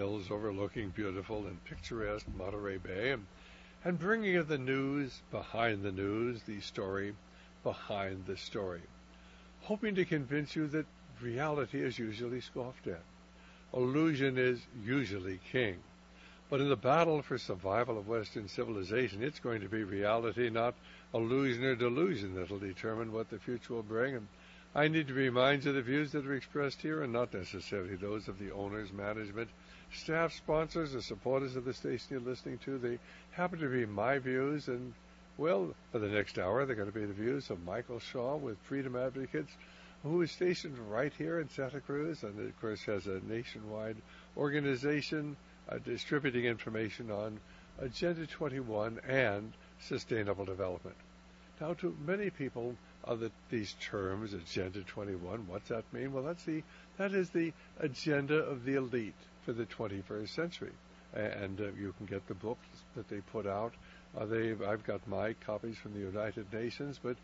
hills overlooking beautiful and picturesque Monterey Bay, and bringing you the news behind the news, the story behind the story, hoping to convince you that reality is usually scoffed at. Illusion is usually king. But in the battle for survival of Western civilization, it's going to be reality, not illusion or delusion, that will determine what the future will bring. And I need to remind you the views that are expressed here are not necessarily those of the owners, management, staff, sponsors, or supporters of the station you're listening to. They happen to be my views, and, well, for the next hour, they're going to be the views of Michael Shaw with Freedom Advocates, who is stationed right here in Santa Cruz, and, of course, has a nationwide organization distributing information on Agenda 21 and sustainable development. Now, to many people, these terms, Agenda 21, what's that mean? Well, that is the agenda of the elite for the 21st century. And you can get the books that they put out. I've got my copies from the United Nations, but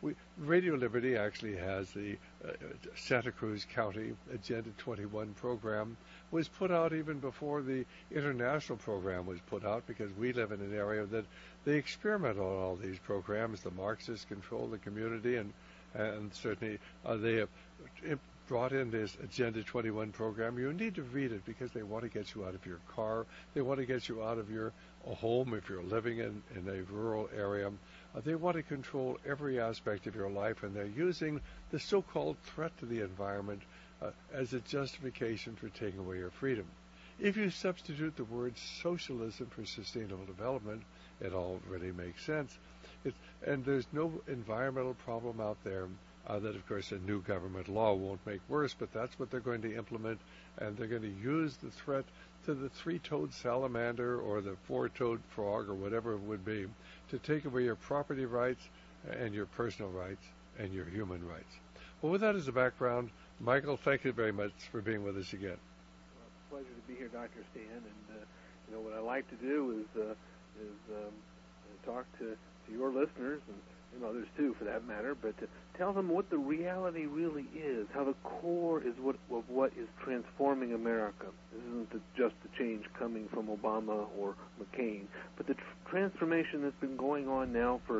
Radio Liberty actually has the Santa Cruz County Agenda 21 program. Was put out even before the international program was put out, because we live in an area that they experiment on all these programs. The Marxists control the community, and certainly they have brought in this Agenda 21 program. You need to read it because they want to get you out of your car. They want to get you out of your home if you're living in a rural area. They want to control every aspect of your life, and they're using the so-called threat to the environment as a justification for taking away your freedom. If you substitute the word socialism for sustainable development, it all really makes sense. And there's no environmental problem out there that, of course, a new government law won't make worse, but that's what they're going to implement, and they're going to use the threat to the three-toed salamander or the four-toed frog or whatever it would be to take away your property rights and your personal rights and your human rights. Well, with that as a background, Michael, thank you very much for being with us again. Well, it's a pleasure to be here, Dr. Stan. And what I like to do is talk to your listeners and others too, for that matter, but to tell them what the reality really is, how the core is of what is transforming America. This isn't just the change coming from Obama or McCain, but the transformation that's been going on now for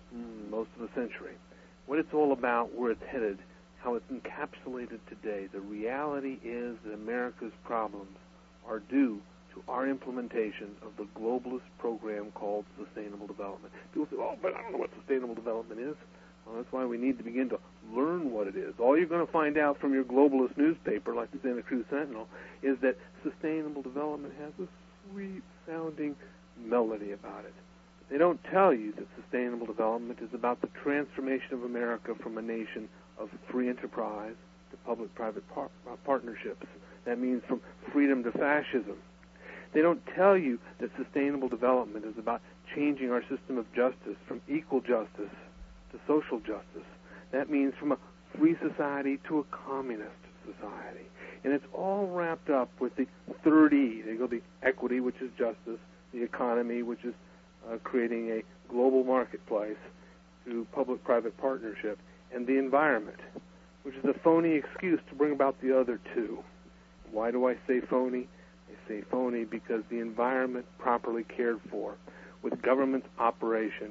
most of a century. What it's all about, where it's headed, how it's encapsulated today. The reality is that America's problems are due to our implementation of the globalist program called Sustainable Development. People say, oh, but I don't know what Sustainable Development is. Well, that's why we need to begin to learn what it is. All you're going to find out from your globalist newspaper, like the Santa Cruz Sentinel, is that Sustainable Development has a sweet-sounding melody about it. They don't tell you that Sustainable Development is about the transformation of America from a nation of free enterprise to public-private partnerships. That means from freedom to fascism. They don't tell you that sustainable development is about changing our system of justice from equal justice to social justice. That means from a free society to a communist society. And it's all wrapped up with the third E. They go the equity, which is justice, the economy, which is creating a global marketplace through public-private partnership, and the environment, which is a phony excuse to bring about the other two. Why do I say phony? I say phony because the environment properly cared for with government operation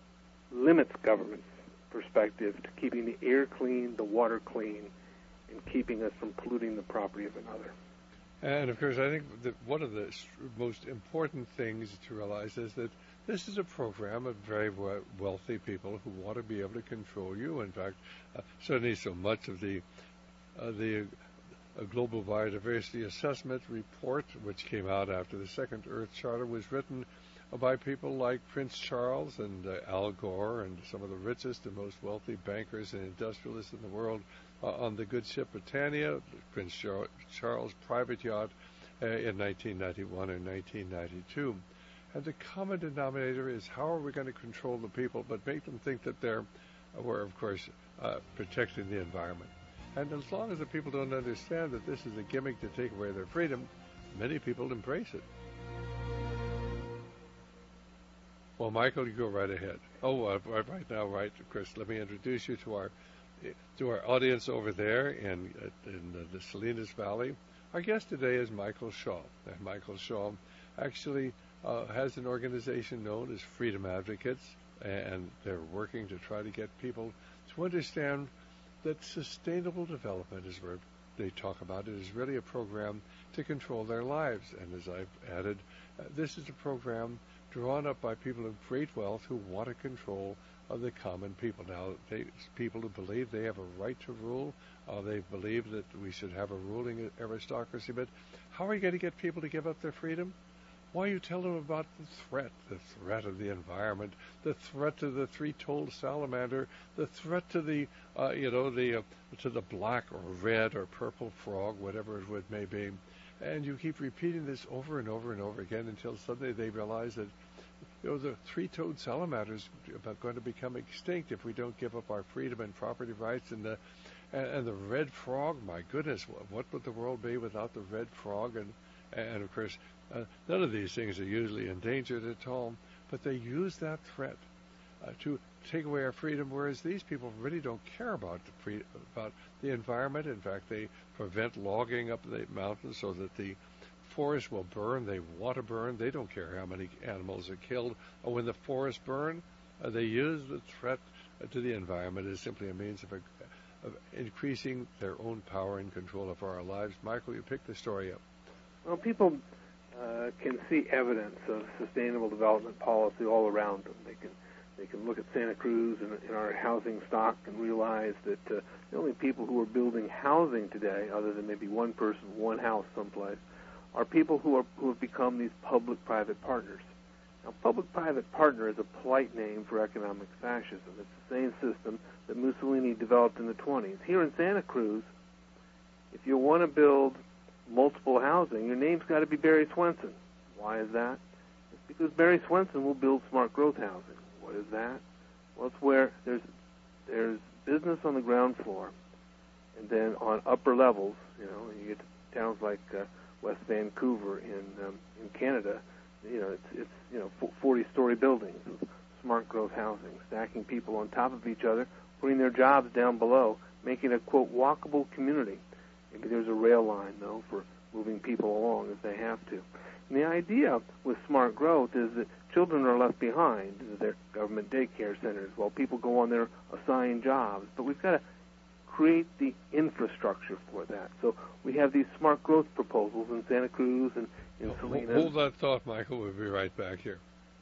limits government's perspective to keeping the air clean, the water clean, and keeping us from polluting the property of another. And, of course, I think that one of the most important things to realize is that this is a program of very wealthy people who want to be able to control you. In fact, certainly so much of the Global Biodiversity Assessment report, which came out after the Second Earth Charter, was written by people like Prince Charles and Al Gore and some of the richest and most wealthy bankers and industrialists in the world on the good ship Britannia, Prince Charles' private yacht, in 1991 or 1992. And the common denominator is how are we going to control the people but make them think that we're, of course, protecting the environment. And as long as the people don't understand that this is a gimmick to take away their freedom, many people embrace it. Well, Michael, you go right ahead. Right now, Chris, let me introduce you to our audience over there in the Salinas Valley, Our guest today is Michael Shaw. And Michael Shaw actually has an organization known as Freedom Advocates, and they're working to try to get people to understand that sustainable development is where they talk about it is really a program to control their lives. And as I've added, this is a program drawn up by people of great wealth who want to control the common people. Now, people who believe they have a right to rule, they believe that we should have a ruling aristocracy, but how are you going to get people to give up their freedom? Why you tell them about the threat of the environment, the threat to the three-toed salamander, the threat to the to the black or red or purple frog, whatever it may be, and you keep repeating this over and over and over again until suddenly they realize that the three-toed salamander is going to become extinct if we don't give up our freedom and property rights, and the red frog. My goodness, what would the world be without the red frog? And of course, none of these things are usually endangered at all, but they use that threat to take away our freedom, whereas these people really don't care about the environment. In fact, they prevent logging up the mountains so that the forest will burn. They want to burn. They don't care how many animals are killed. Or when the forests burn, they use the threat to the environment as simply a means of increasing their own power and control of our lives. Michael, you picked the story up. Well, people can see evidence of sustainable development policy all around them. They can look at Santa Cruz and our housing stock and realize that the only people who are building housing today, other than maybe one person, one house someplace, are people who have become these public-private partners. Now, public-private partner is a polite name for economic fascism. It's the same system that Mussolini developed in the 1920s. Here in Santa Cruz, if you want to build multiple housing, your name's got to be Barry Swenson. Why is that? It's because Barry Swenson will build smart growth housing. What is that? Well, it's where there's business on the ground floor, and then on upper levels, you get to towns like West Vancouver in Canada. It's 40-story buildings of smart growth housing, stacking people on top of each other, putting their jobs down below, making a quote walkable community. Maybe there's a rail line, though, for moving people along if they have to. And the idea with smart growth is that children are left behind in their government daycare centers while people go on their assigned jobs. But we've got to create the infrastructure for that. So we have these smart growth proposals in Santa Cruz and in Salinas. Hold that thought, Michael. We'll be right back here.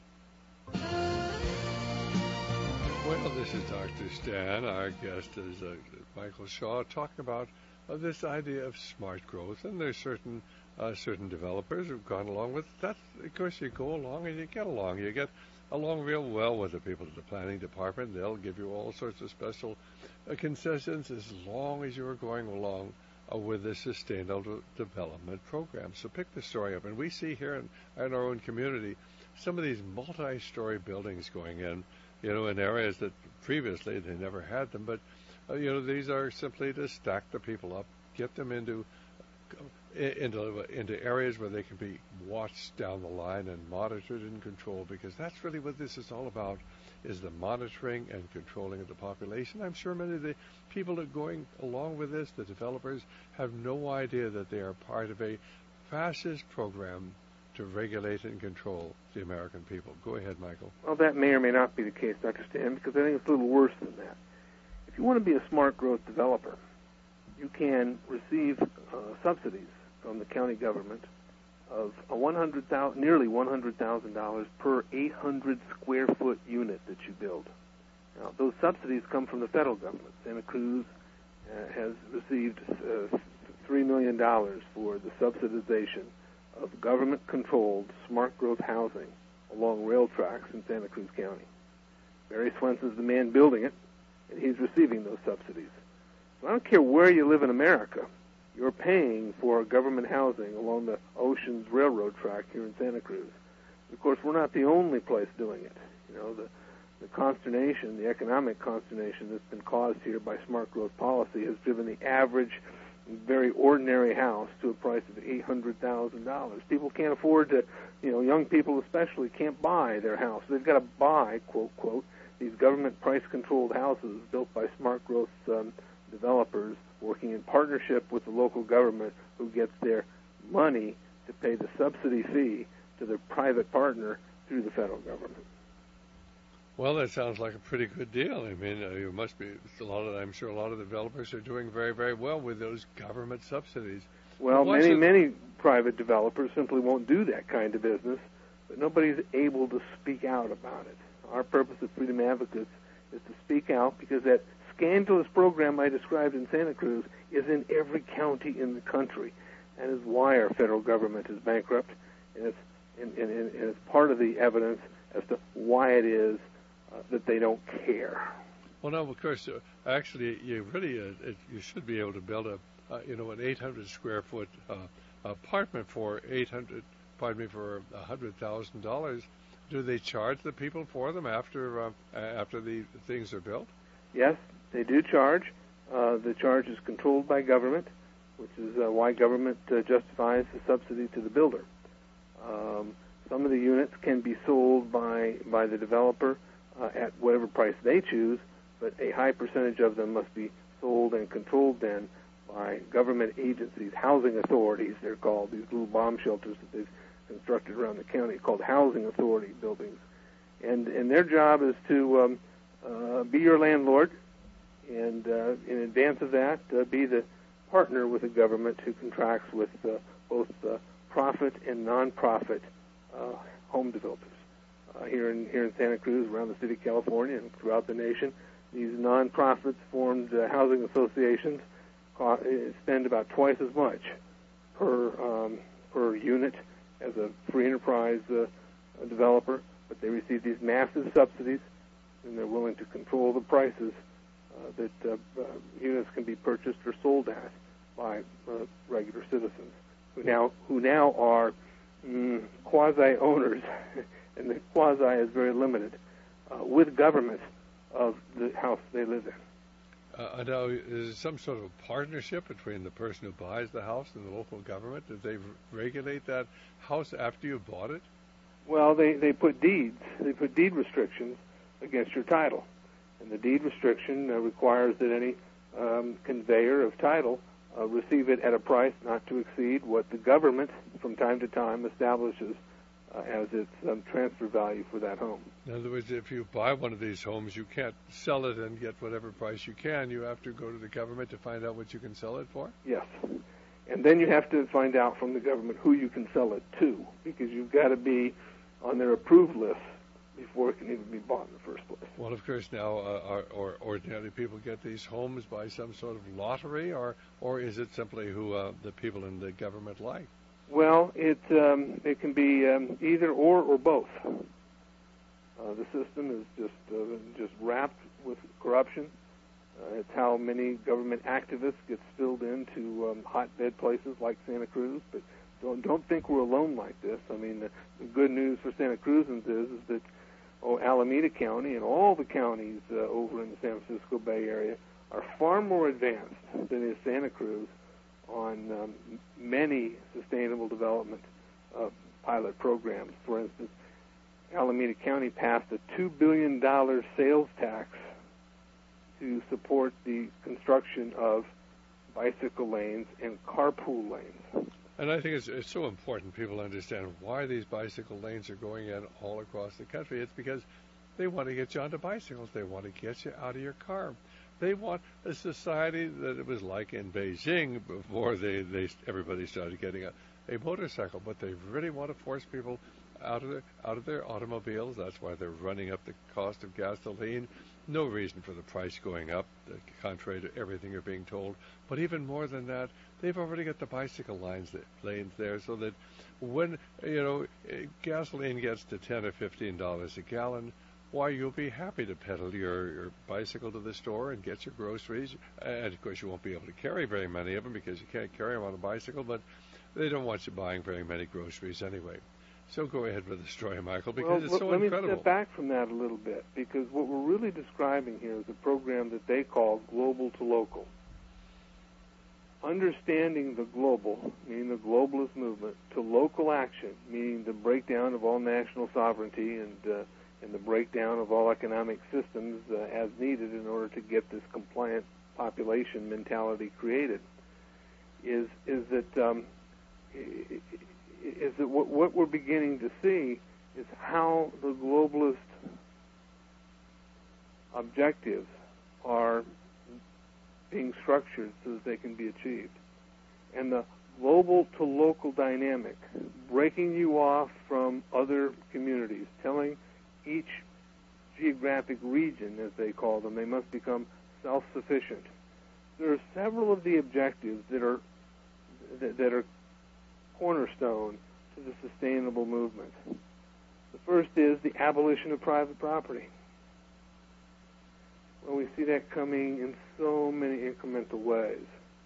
Well, this is Dr. Stan. Our guest is Michael Shaw, talking about this idea of smart growth, and there's certain developers who've gone along with that. Of course, you go along and you get along. You get along real well with the people at the planning department. They'll give you all sorts of special concessions as long as you're going along with the sustainable development program. So pick the story up, and we see here in our own community some of these multi-story buildings going in areas that previously they never had them, but these are simply to stack the people up, get them into areas where they can be watched down the line and monitored and controlled, because that's really what this is all about, is the monitoring and controlling of the population. I'm sure many of the people that are going along with this, the developers, have no idea that they are part of a fascist program to regulate and control the American people. Go ahead, Michael. Well, that may or may not be the case, Dr. Stan, because I think it's a little worse than that. If you want to be a smart growth developer, you can receive subsidies from the county government of nearly $100,000 per 800 square foot unit that you build. Now, those subsidies come from the federal government. Santa Cruz has received $3 million for the subsidization of government-controlled smart growth housing along rail tracks in Santa Cruz County. Barry Swenson's the man building it, and he's receiving those subsidies. So I don't care where you live in America, you're paying for government housing along the Oceans Railroad track here in Santa Cruz. Of course, we're not the only place doing it. The consternation, the economic consternation that's been caused here by smart growth policy has driven the average, very ordinary house to a price of $800,000. People can't afford to, young people especially can't buy their house. They've got to buy, quote, quote, these government price-controlled houses built by smart growth developers working in partnership with the local government who gets their money to pay the subsidy fee to their private partner through the federal government. Well, that sounds like a pretty good deal. I mean, you must be I'm sure a lot of developers are doing very, very well with those government subsidies. Well, many private developers simply won't do that kind of business, but nobody's able to speak out about it. Our purpose at Freedom Advocates is to speak out because that scandalous program I described in Santa Cruz is in every county in the country, and is why our federal government is bankrupt, and it's part of the evidence as to why it is that they don't care. Well, no, of course, actually, you really you should be able to build an 800 square foot apartment for $100,000. Do they charge the people for them after the things are built? Yes, they do charge. The charge is controlled by government, which is why government justifies the subsidy to the builder. Some of the units can be sold by the developer at whatever price they choose, but a high percentage of them must be sold and controlled then by government agencies, housing authorities they're called, these little bomb shelters that they've constructed around the county called housing authority buildings. And their job is to be your landlord, and in advance of that, be the partner with the government who contracts with both profit and non-profit home developers. Here in Santa Cruz, around the city of California, and throughout the nation, these non-profits formed housing associations spend about twice as much per unit as a free enterprise developer, but they receive these massive subsidies, and they're willing to control the prices that units can be purchased or sold at by regular citizens who now are quasi-owners, and the quasi is very limited, with government of the house they live in. Now, is there some sort of partnership between the person who buys the house and the local government? Do they regulate that house after you bought it? Well, they put deeds. They put deed restrictions against your title. And the deed restriction requires that any conveyor of title receive it at a price not to exceed what the government from time to time establishes as its transfer value for that home. In other words, if you buy one of these homes, you can't sell it and get whatever price you can. You have to go to the government to find out what you can sell it for? Yes. And then you have to find out from the government who you can sell it to, because you've got to be on their approved list before it can even be bought in the first place. Well, of course, now, or ordinary people get these homes by some sort of lottery, or is it simply who the people in the government like? Well, it can be either or both. The system is just wrapped with corruption. It's how many government activists get spilled into hotbed places like Santa Cruz. But don't think we're alone like this. I mean, the good news for Santa Cruzans is that Alameda County and all the counties over in the San Francisco Bay Area are far more advanced than is Santa Cruz on many sustainable development pilot programs. For instance, Alameda County passed a $2 billion sales tax to support the construction of bicycle lanes and carpool lanes. And I think it's so important people understand why these bicycle lanes are going in all across the country. It's because they want to get you onto bicycles. They want to get you out of your car. They want a society that it was like in Beijing before everybody started getting a motorcycle. But they really want to force people out of their automobiles. That's why they're running up the cost of gasoline. No reason for the price going up, contrary to everything you're being told. But even more than that, they've already got the bicycle lanes there, so that when gasoline gets to $10 or $15 a gallon, why, you'll be happy to pedal your bicycle to the store and get your groceries. And of course, you won't be able to carry very many of them because you can't carry them on a bicycle. But they don't want you buying very many groceries anyway. So go ahead with the story, Michael, because it's so incredible. Let me step back from that a little bit, because what we're really describing here is a program that they call Global to Local. Understanding the global, meaning the globalist movement, to local action, meaning the breakdown of all national sovereignty and the breakdown of all economic systems as needed in order to get this compliant population mentality created, is that what we're beginning to see is how the globalist objectives are being structured so that they can be achieved. And the global to local dynamic, breaking you off from other communities, telling each geographic region, as they call them, they must become self-sufficient. There are several of the objectives that are cornerstone to the sustainable movement. The first is the abolition of private property. Well, we see that coming in so many incremental ways.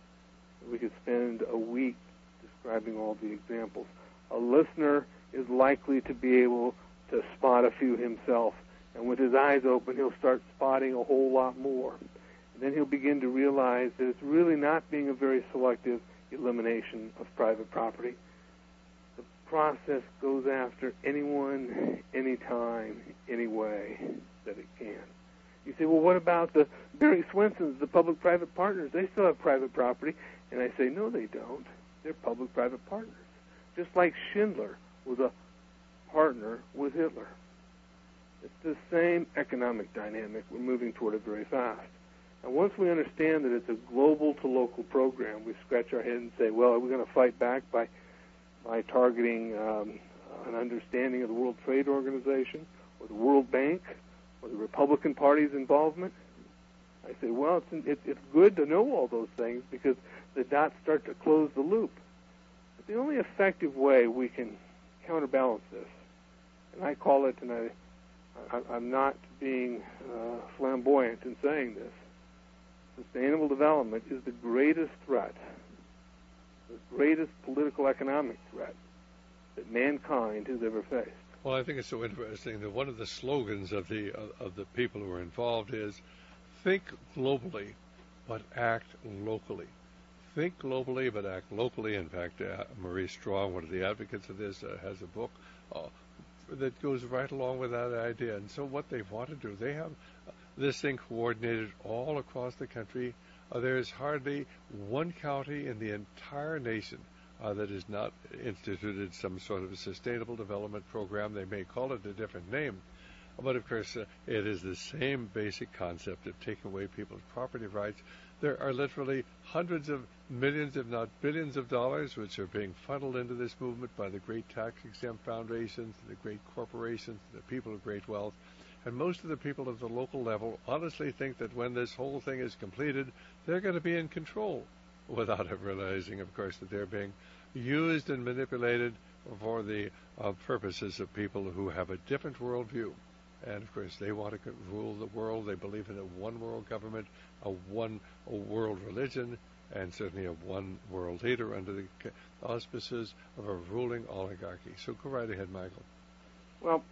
We could spend a week describing all the examples. A listener is likely to be able to spot a few himself, and with his eyes open, he'll start spotting a whole lot more. And then he'll begin to realize that it's really not being a very selective elimination of private property. The process goes after anyone, anytime, any way that it can. You say, well, what about the Barry Swinsons, the public-private partners? They still have private property. And I say, no, they don't. They're public-private partners. Just like Schindler was a partner with Hitler. It's the same economic dynamic. We're moving toward it very fast. And once we understand that it's a global to local program, we scratch our head and say, well, are we going to fight back by targeting an understanding of the World Trade Organization or the World Bank or the Republican Party's involvement? I say, well, it's good to know all those things because the dots start to close the loop. But the only effective way we can counterbalance this, and I call it, and I'm not being flamboyant in saying this, sustainable development is the greatest threat, the greatest political economic threat that mankind has ever faced. Well, I think it's so interesting that one of the slogans of the people who are involved is think globally, but act locally. Think globally, but act locally. In fact, Marie Strong, one of the advocates of this, has a book that goes right along with that idea. And so what they want to do, they have this thing coordinated all across the country. There's hardly one county in the entire nation that has not instituted some sort of a sustainable development program. They may call it a different name, but of course it is the same basic concept of taking away people's property rights. There are literally hundreds of millions, if not billions of dollars, which are being funneled into this movement by the great tax-exempt foundations, the great corporations, the people of great wealth. And most of the people at the local level honestly think that when this whole thing is completed, they're going to be in control, without realizing, of course, that they're being used and manipulated for the purposes of people who have a different worldview. And, of course, they want to rule the world. They believe in a one-world government, a one-world religion, and certainly a one-world leader under the auspices of a ruling oligarchy. So go right ahead, Michael. Well,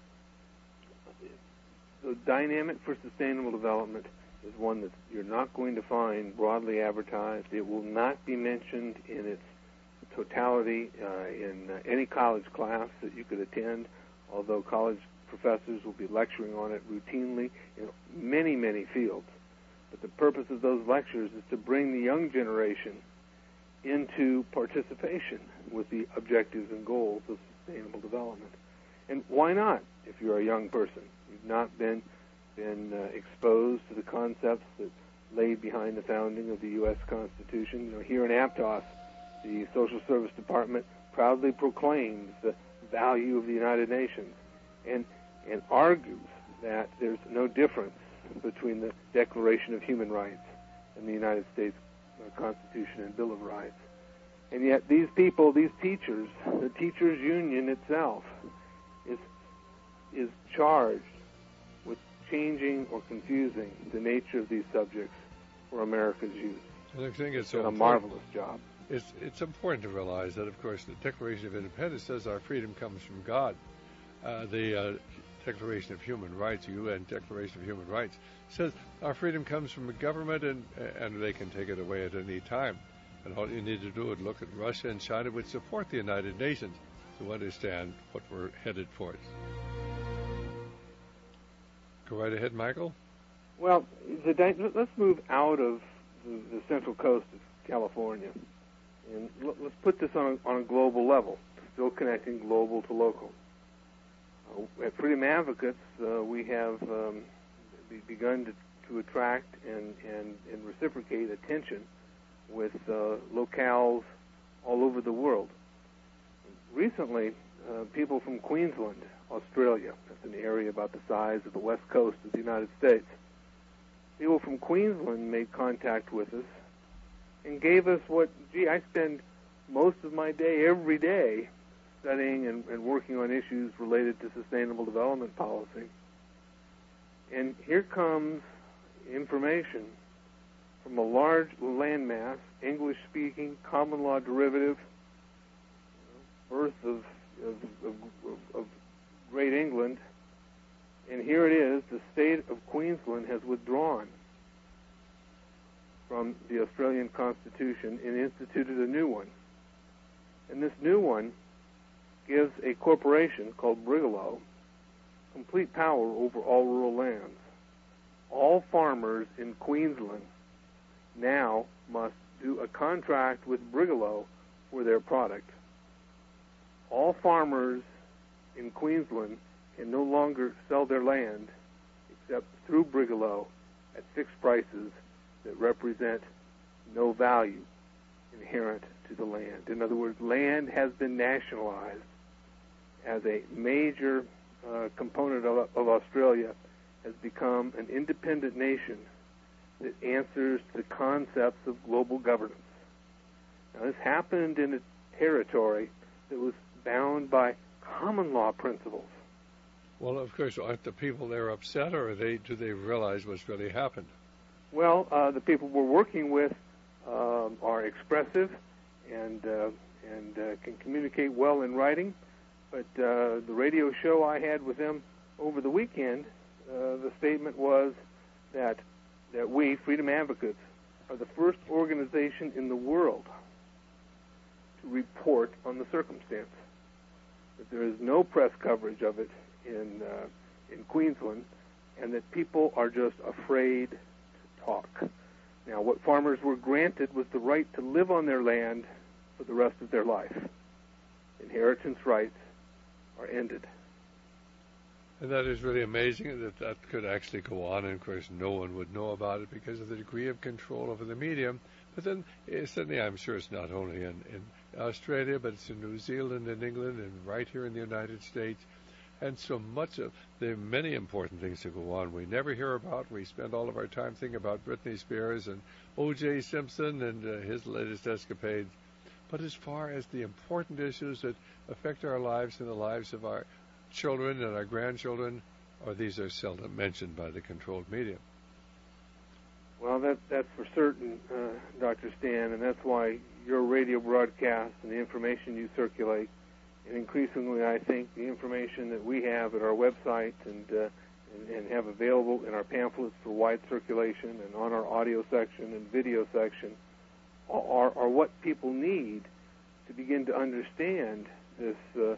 the dynamic for sustainable development is one that you're not going to find broadly advertised. It will not be mentioned in its totality in any college class that you could attend, although college professors will be lecturing on it routinely in many, many fields. But the purpose of those lectures is to bring the young generation into participation with the objectives and goals of sustainable development. And why not, if you're a young person? You've not been exposed to the concepts that laid behind the founding of the U.S. Constitution. You know, here in Aptos, the Social Service Department proudly proclaims the value of the United Nations and argues that there's no difference between the Declaration of Human Rights and the United States Constitution and Bill of Rights. And yet these people, these teachers, the teachers' union itself is charged with changing or confusing the nature of these subjects for America's youth. And I think it's a marvelous job. It's important to realize that, of course, the Declaration of Independence says our freedom comes from God. The Declaration of Human Rights, the UN Declaration of Human Rights, says our freedom comes from a government and they can take it away at any time. And all you need to do is look at Russia and China, which support the United Nations, to understand what we're headed for. Go right ahead, Michael. Well, let's move out of the central coast of California And let's put this on a global level, still connecting global to local. At Freedom Advocates, we have begun to attract and reciprocate attention with locales all over the world. Recently, people from Queensland, Australia, that's an area about the size of the west coast of the United States, people from Queensland made contact with us and gave us I spend most of my day, every day, studying and working on issues related to sustainable development policy. And here comes information from a large landmass, English-speaking, common law derivative, birth of Great England, and here it is, the state of Queensland has withdrawn from the Australian Constitution and instituted a new one. And this new one gives a corporation called Brigalow complete power over all rural lands. All farmers in Queensland now must do a contract with Brigalow for their product. All farmers in Queensland can no longer sell their land except through Brigalow at fixed prices that represent no value inherent to the land. In other words, land has been nationalized as a major component of Australia, has become an independent nation that answers to the concepts of global governance. Now, this happened in a territory that was bound by common law principles. Well, of course, aren't the people there upset, or do they realize what's really happened? Well, the people we're working with are expressive and can communicate well in writing. But the radio show I had with them over the weekend, the statement was that we, Freedom Advocates, are the first organization in the world to report on the circumstance. That there is no press coverage of it in Queensland, and that people are just afraid to talk. Now, what farmers were granted was the right to live on their land for the rest of their life. Inheritance rights are ended. And that is really amazing that could actually go on, and of course no one would know about it because of the degree of control over the media. But then, certainly I'm sure it's not only in Australia, but it's in New Zealand and England and right here in the United States. And so much of there are many important things to go on we never hear about. We spend all of our time thinking about Britney Spears and O.J. Simpson and his latest escapades. But as far as the important issues that affect our lives and the lives of our children and our grandchildren, these are seldom mentioned by the controlled media. Well, that's for certain, Dr. Stan, and that's why your radio broadcast and the information you circulate, and increasingly, I think, the information that we have at our website and have available in our pamphlets for wide circulation and on our audio section and video section are what people need to begin to understand this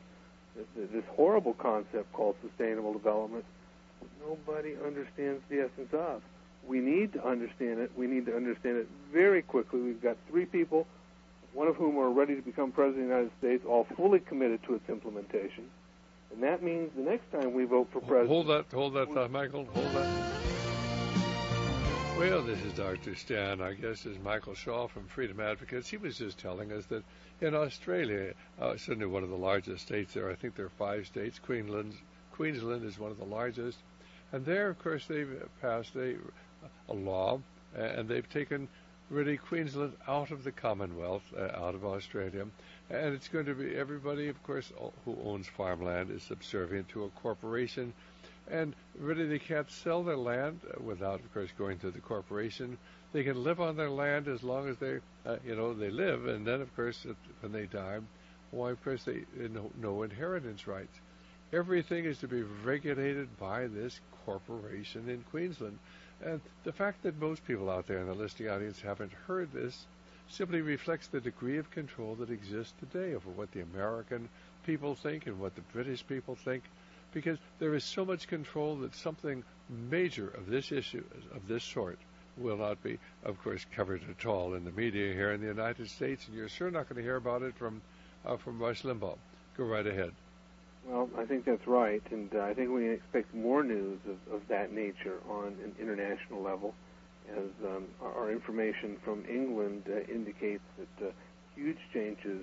horrible concept called sustainable development that nobody understands the essence of. We need to understand it. We need to understand it very quickly. We've got 3 people, one of whom are ready to become President of the United States, all fully committed to its implementation. And that means the next time we vote for president... Hold that thought, Michael. Hold that. Well, this is Dr. Stan. Our guest is Michael Shaw from Freedom Advocates. He was just telling us that in Australia, certainly one of the largest states there, I think there are 5 states. Queensland is one of the largest. And there, of course, they've passed a law, and they've taken really Queensland out of the Commonwealth, out of Australia. And it's going to be everybody, of course, who owns farmland is subservient to a corporation. And really they can't sell their land without, of course, going to the corporation. They can live on their land as long as they live. And then, of course, when they die, of course, they no inheritance rights. Everything is to be regulated by this corporation in Queensland. And the fact that most people out there in the listening audience haven't heard this simply reflects the degree of control that exists today over what the American people think and what the British people think, because there is so much control that something major of this issue, of this sort, will not be, of course, covered at all in the media here in the United States, and you're sure not going to hear about it from Rush Limbaugh. Go right ahead. Well, I think that's right, and I think we can expect more news of that nature on an international level, as our information from England indicates that huge changes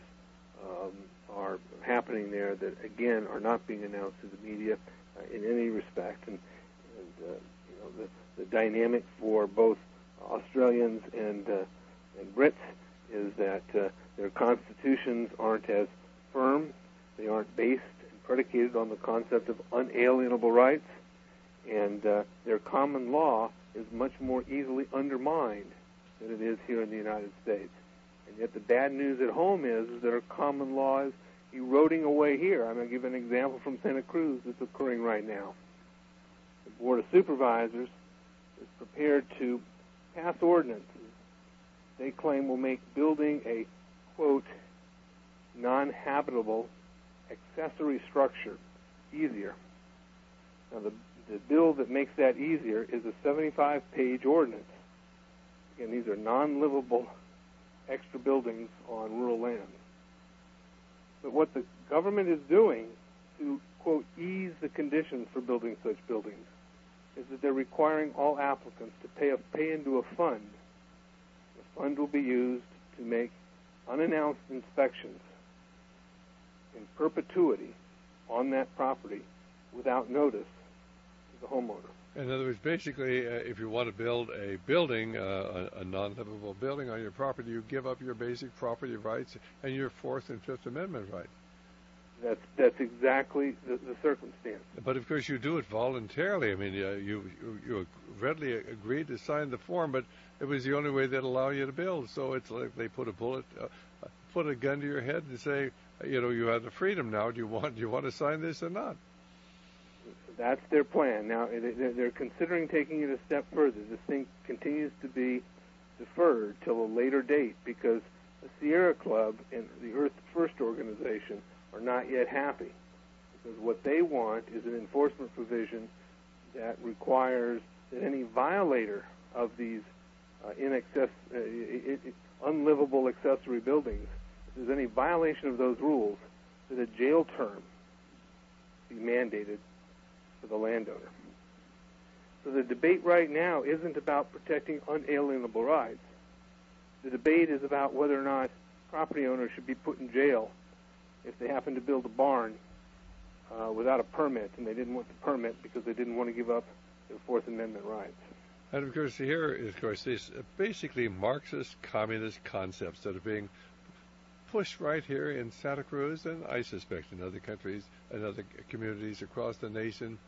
are happening there that, again, are not being announced to the media in any respect. And the dynamic for both Australians and Brits is that their constitutions aren't as firm. They aren't based and predicated on the concept of unalienable rights, and their common law is much more easily undermined than it is here in the United States. And yet the bad news at home is that our common law is eroding away here. I'm going to give an example from Santa Cruz that's occurring right now. The Board of Supervisors is prepared to pass ordinances they claim will make building a, quote, non-habitable accessory structure easier. Now, the bill that makes that easier is a 75-page ordinance. Again, these are non-livable extra buildings on rural land. But what the government is doing to, quote, ease the conditions for building such buildings is that they're requiring all applicants to pay into a fund. The fund will be used to make unannounced inspections in perpetuity on that property without notice to the homeowner. In other words, basically, if you want to build a building, a non-livable building on your property, you give up your basic property rights and your Fourth and Fifth Amendment rights. That's exactly the circumstance. But of course, you do it voluntarily. I mean, you readily agreed to sign the form, but it was the only way they'd allow you to build. So it's like they put a gun to your head and say, you have the freedom now. Do you want to sign this or not? That's their plan. Now, they're considering taking it a step further. This thing continues to be deferred till a later date because the Sierra Club and the Earth First organization are not yet happy. Because what they want is an enforcement provision that requires that any violator of these unlivable accessory buildings, if there's any violation of those rules, that a jail term be mandated for the landowner. So the debate right now isn't about protecting unalienable rights. The debate is about whether or not property owners should be put in jail if they happen to build a barn without a permit, and they didn't want the permit because they didn't want to give up their Fourth Amendment rights. And of course, here is, of course, these basically Marxist, communist concepts that are being pushed right here in Santa Cruz, and I suspect in other countries and other communities across the nation,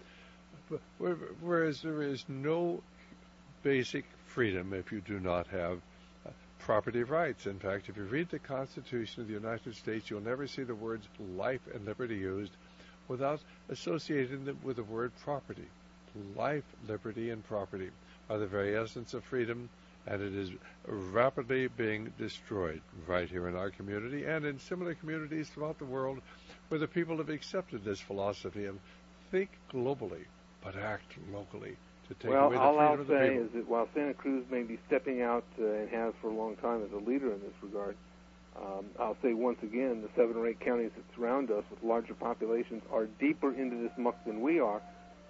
whereas there is no basic freedom if you do not have property rights. In fact, if you read the Constitution of the United States, you'll never see the words life and liberty used without associating them with the word property. Life, liberty, and property are the very essence of freedom, and it is rapidly being destroyed right here in our community and in similar communities throughout the world where the people have accepted this philosophy of think globally but act locally to take away the freedom of the people. Well, all I'll say is that while Santa Cruz may be stepping out and has for a long time as a leader in this regard, I'll say once again, the 7 or 8 counties that surround us with larger populations are deeper into this muck than we are.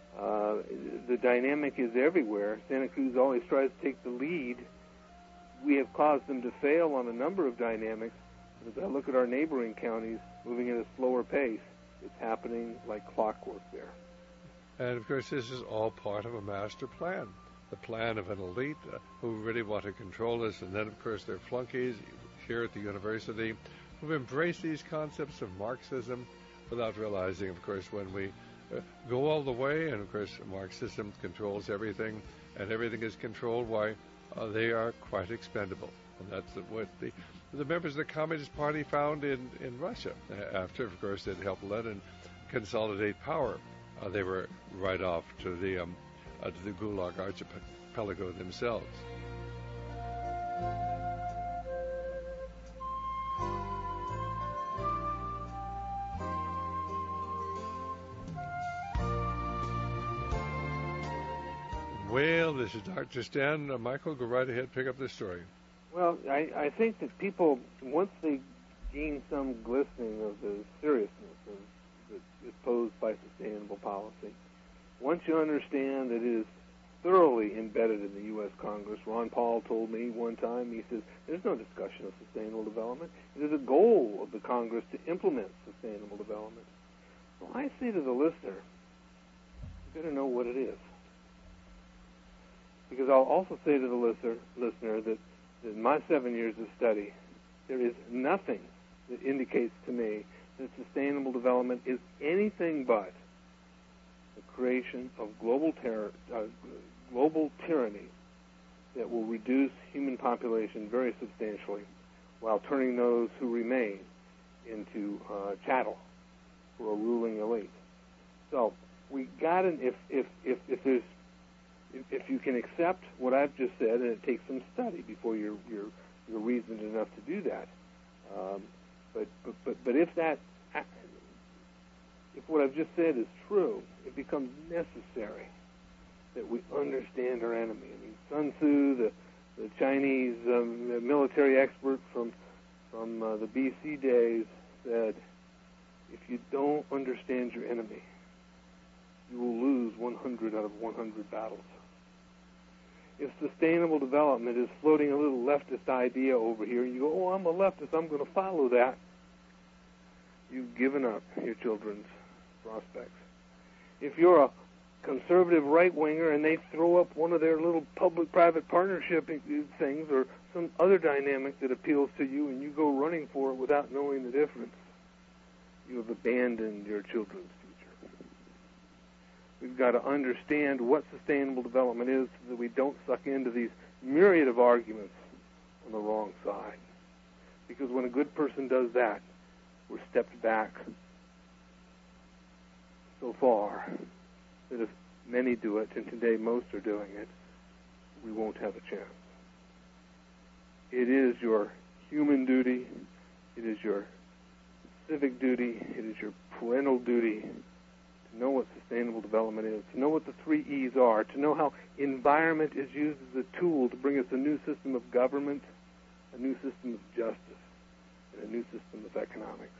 The dynamic is everywhere. Santa Cruz always tries to take the lead. We have caused them to fail on a number of dynamics. As I look at our neighboring counties moving at a slower pace, it's happening like clockwork there. And of course, this is all part of a master plan, the plan of an elite who really want to control us. And then, of course, there are flunkies here at the university who've embraced these concepts of Marxism without realizing, of course, when we go all the way, and of course Marxism controls everything, and everything is controlled, why they are quite expendable. And that's what the members of the Communist Party found in Russia. After, of course, it helped Lenin consolidate power. They were right off to the Gulag Archipelago themselves. Well, this is Dr. Stan. Michael, go right ahead, pick up this story. Well, I think that people, once they gain some glistening of the seriousness that is posed by sustainable policy, once you understand that it is thoroughly embedded in the U.S. Congress, Ron Paul told me one time, he says, there's no discussion of sustainable development. It is a goal of the Congress to implement sustainable development. Well, I say to the listener, you better know what it is. Because I'll also say to the listener that in my 7 years of study, there is nothing that indicates to me that sustainable development is anything but the creation of global tyranny that will reduce human population very substantially while turning those who remain into chattel for a ruling elite. So we got if you can accept what I've just said, and it takes some study before you're reasoned enough to do that. But if what I've just said is true, it becomes necessary that we understand our enemy. I mean, Sun Tzu, the Chinese military expert from the BC days, said, if you don't understand your enemy, you will lose 100 out of 100 battles. If sustainable development is floating a little leftist idea over here, and you go, oh, I'm a leftist, I'm going to follow that, you've given up your children's prospects. If you're a conservative right-winger and they throw up one of their little public-private partnership things or some other dynamic that appeals to you and you go running for it without knowing the difference, you have abandoned your children's future. We've got to understand what sustainable development is so that we don't suck into these myriad of arguments on the wrong side. Because when a good person does that, we're stepped back so far that if many do it, and today most are doing it, we won't have a chance. It is your human duty, it is your civic duty, it is your parental duty to know what sustainable development is, to know what the 3 E's are, to know how environment is used as a tool to bring us a new system of government, a new system of justice, and a new system of economics.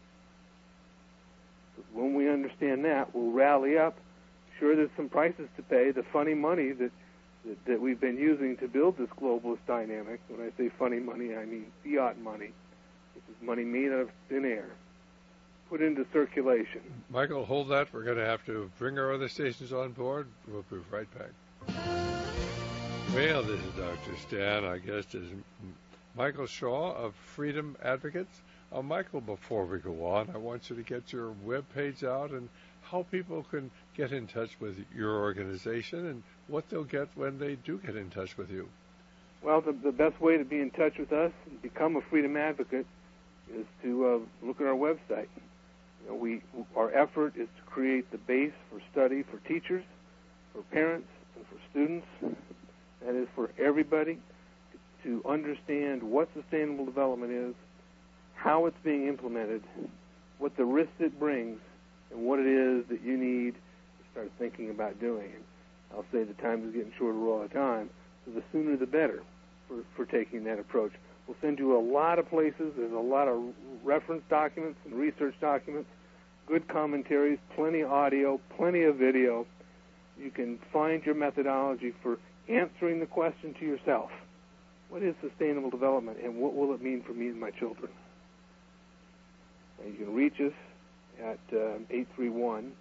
But when we understand that, we'll rally up. Sure, there's some prices to pay. The funny money that we've been using to build this globalist dynamic, when I say funny money, I mean fiat money, which is money made out of thin air, put into circulation. Michael, hold that. We're going to have to bring our other stations on board. We'll be right back. Well, this is Dr. Stan. Our guest is Michael Shaw of Freedom Advocates. Michael, before we go on, I want you to get your web page out and how people can get in touch with your organization and what they'll get when they do get in touch with you. Well, the best way to be in touch with us and become a Freedom Advocate is to look at our website. You know, our effort is to create the base for study for teachers, for parents, and for students. That is for everybody to understand what sustainable development is, how it's being implemented, what the risks it brings, and what it is that you need to start thinking about doing. And I'll say the time is getting shorter all the time, so the sooner the better for taking that approach. We'll send you a lot of places. There's a lot of reference documents and research documents, good commentaries, plenty of audio, plenty of video. You can find your methodology for answering the question to yourself. What is sustainable development, and what will it mean for me and my children? And you can reach us at 831-684-2232.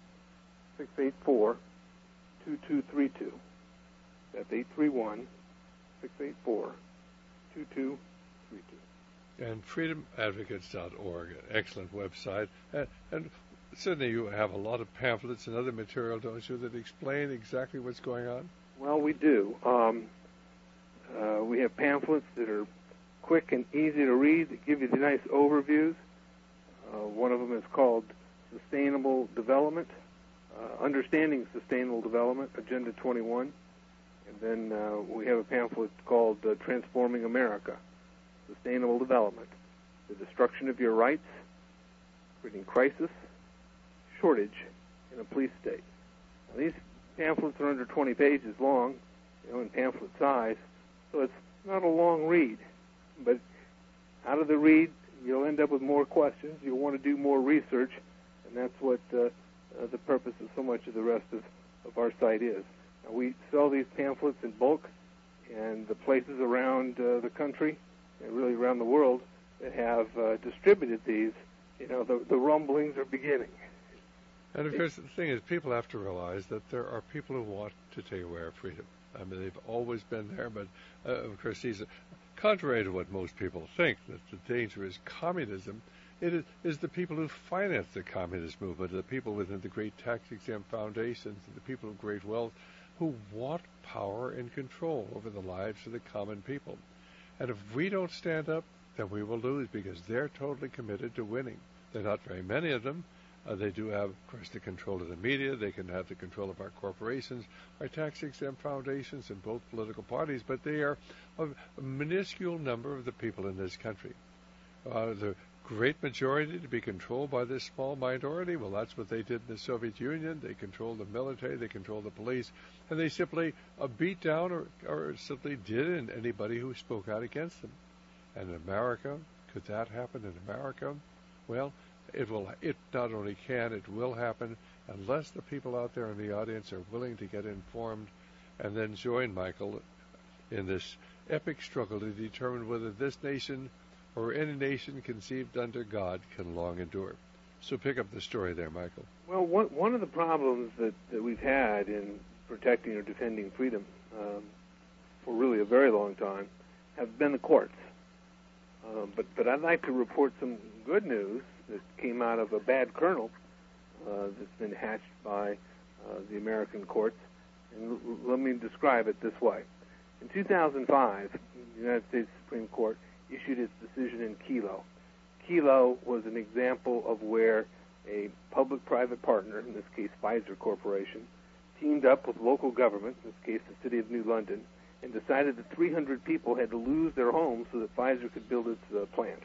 That's 831-684-2232. And freedomadvocates.org, an excellent website. And certainly you have a lot of pamphlets and other material, don't you, that explain exactly what's going on? Well, we do. We have pamphlets that are quick and easy to read that give you the nice overviews. One of them is called Sustainable Development, Understanding Sustainable Development, Agenda 21. And then we have a pamphlet called Transforming America, Sustainable Development, The Destruction of Your Rights, Creating Crisis, Shortage, in a Police State. Now, pamphlets are under 20 pages long, in pamphlet size, so it's not a long read. But out of the read, you'll end up with more questions. You'll want to do more research, and that's what the purpose of so much of the rest of our site is. Now, we sell these pamphlets in bulk, and the places around the country, and really around the world, that have distributed these, the rumblings are beginning. And of course, the thing is, people have to realize that there are people who want to take away our freedom. I mean, they've always been there, but of course, contrary to what most people think, that the danger is communism. It is the people who finance the communist movement, the people within the great tax-exempt foundations, and the people of great wealth who want power and control over the lives of the common people. And if we don't stand up, then we will lose, because they're totally committed to winning. There are not very many of them. They do have, of course, the control of the media. They can have the control of our corporations, our tax-exempt foundations, and both political parties, but they are a minuscule number of the people in this country. The great majority to be controlled by this small minority, well, that's what they did in the Soviet Union. They controlled the military, they controlled the police, and they simply beat down or simply did anybody who spoke out against them. And in America, could that happen in America? Well, it will. It not only can, it will happen, unless the people out there in the audience are willing to get informed and then join Michael in this epic struggle to determine whether this nation or any nation conceived under God can long endure. So pick up the story there, Michael. Well, one of the problems that we've had in protecting or defending freedom for really a very long time have been the courts. But I'd like to report some good news that came out of a bad kernel that's been hatched by the American courts. And let me describe it this way. In 2005, the United States Supreme Court issued its decision in Kelo. Kelo was an example of where a public-private partner, in this case Pfizer Corporation, teamed up with local government, in this case the City of New London, and decided that 300 people had to lose their homes so that Pfizer could build its plant.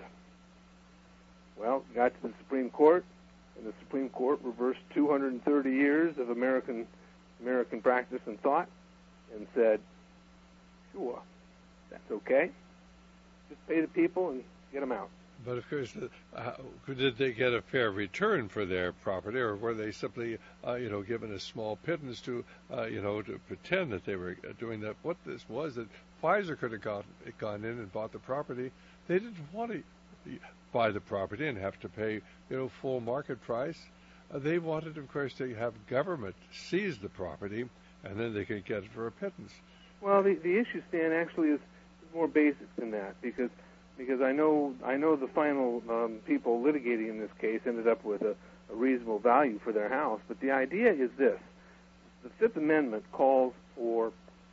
Well, got to the Supreme Court, and the Supreme Court reversed 230 years of American practice and thought, and said, sure, that's okay. Just pay the people and get them out. But of course, did they get a fair return for their property, or were they simply, given a small pittance to pretend that they were doing that? What this was, that Pfizer could have gone in and bought the property. They didn't want to buy the property and have to pay, full market price. They wanted, of course, to have government seize the property, and then they could get it for a pittance. Well, the issue, Stan, actually is more basic than that, because I know the final people litigating in this case ended up with a reasonable value for their house. But the idea is this: the Fifth Amendment calls for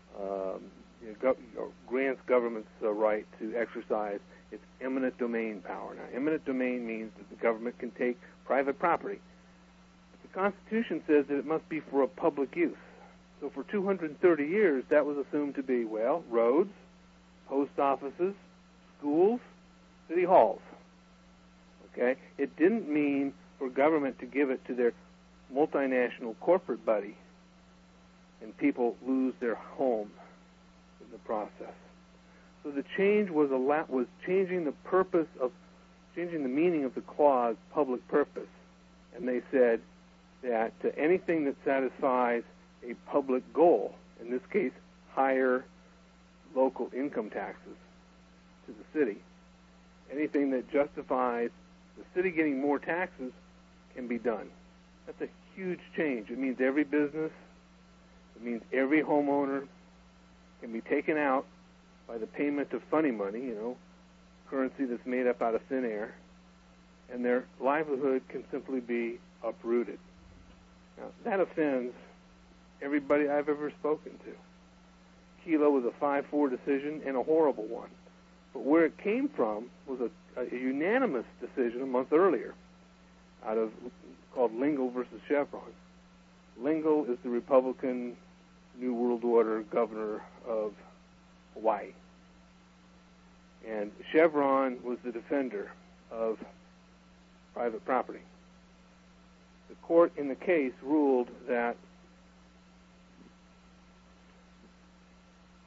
grants government's right to exercise its eminent domain power. Now, eminent domain means that the government can take private property. But the Constitution says that it must be for a public use. So for 230 years, that was assumed to be, roads, post offices, schools, city halls. Okay? It didn't mean for government to give it to their multinational corporate buddy and people lose their home in the process. So the change was changing the meaning of the clause public purpose. And they said that anything that satisfies a public goal, in this case, higher local income taxes to the city, anything that justifies the city getting more taxes can be done. That's a huge change. It means every business, it means every homeowner can be taken out by the payment of funny money, currency that's made up out of thin air, and their livelihood can simply be uprooted. Now, that offends everybody I've ever spoken to. Kelo was a 5-4 decision and a horrible one. But where it came from was a unanimous decision a month earlier called Lingle versus Chevron. Lingle is the Republican New World Order governor of Hawaii. And Chevron was the defender of private property. The court in the case ruled that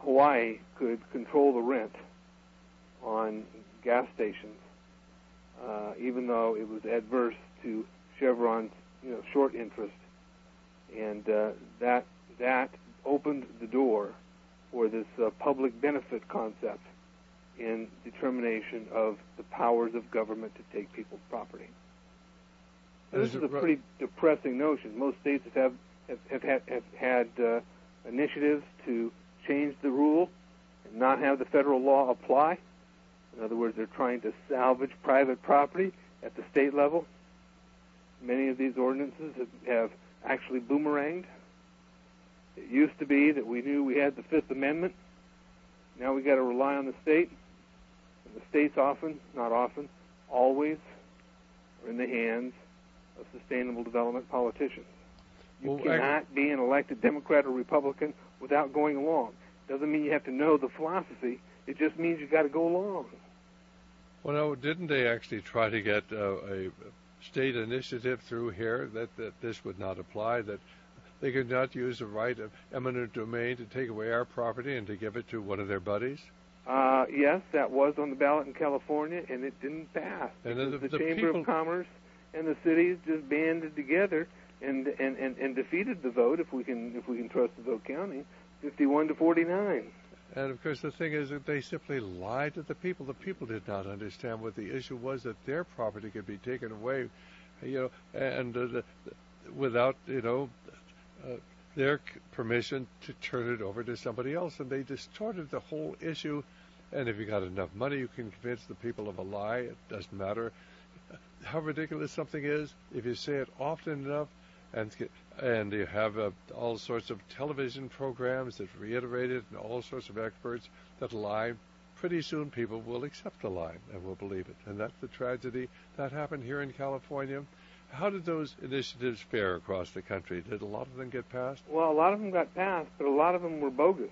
Hawaii could control the rent on gas stations, even though it was adverse to Chevron's short interest, and that opened the door for this public benefit concept in determination of the powers of government to take people's property. This is a pretty depressing notion. Most states have had initiatives to change the rule and not have the federal law apply. In other words, they're trying to salvage private property at the state level. Many of these ordinances have actually boomeranged. It used to be that we knew we had the Fifth Amendment. Now we got to rely on the state. And the states often, not often, always are in the hands of sustainable development politicians. You cannot be an elected Democrat or Republican without going along. Doesn't mean you have to know the philosophy. It just means you got to go along. Well, no, didn't they actually try to get a state initiative through here that this would not apply, that they could not use the right of eminent domain to take away our property and to give it to one of their buddies? Yes, that was on the ballot in California, and it didn't pass. And the Chamber of Commerce and the cities just banded together and defeated the vote, if we can trust the vote counting, 51-49. And of course, the thing is that they simply lied to the people. The people did not understand what the issue was, that their property could be taken away, and without their permission to turn it over to somebody else. And they distorted the whole issue. And if you got enough money, you can convince the people of a lie. It doesn't matter how ridiculous something is. If you say it often enough, and you have all sorts of television programs that reiterate it, and all sorts of experts that lie, pretty soon people will accept the lie and will believe it. And that's the tragedy that happened here in California. How did those initiatives fare across the country? Did a lot of them get passed? Well, a lot of them got passed, but a lot of them were bogus.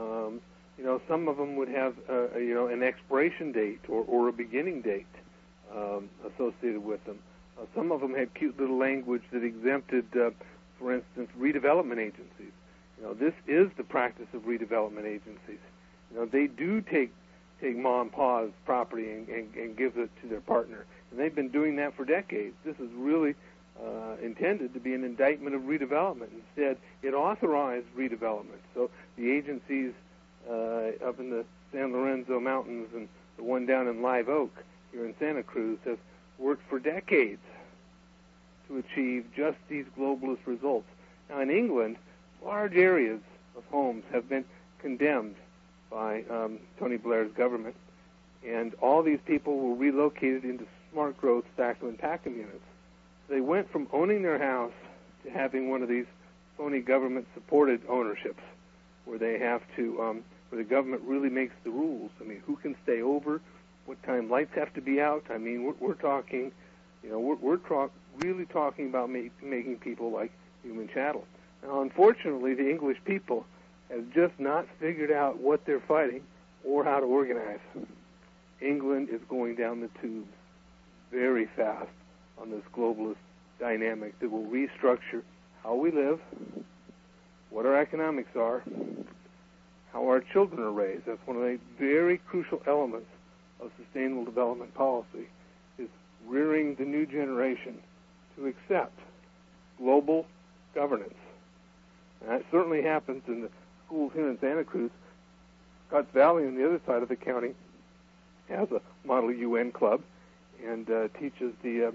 Some of them would have an expiration date or a beginning date associated with them. Some of them had cute little language that exempted, for instance, redevelopment agencies. This is the practice of redevelopment agencies. They do take Ma and Pa's property and give it to their partner, and they've been doing that for decades. This is really intended to be an indictment of redevelopment. Instead, it authorized redevelopment. So the agencies up in the San Lorenzo Mountains and the one down in Live Oak here in Santa Cruz have worked for decades to achieve just these globalist results. Now, in England, large areas of homes have been condemned by Tony Blair's government, and all these people were relocated into smart growth stacked and Packham units. They went from owning their house to having one of these phony government-supported ownerships, where they have to, where the government really makes the rules. I mean, who can stay over? What time lights have to be out? I mean, we're talking, we're really talking about making people like human chattel. Now, unfortunately, the English people have just not figured out what they're fighting or how to organize. England is going down the tubes very fast on this globalist dynamic that will restructure how we live, what our economics are, how our children are raised. That's one of the very crucial elements of sustainable development policy, is rearing the new generation to accept global governance. And that certainly happens in the schools here in Santa Cruz. Scotts Valley on the other side of the county has a model UN club and teaches the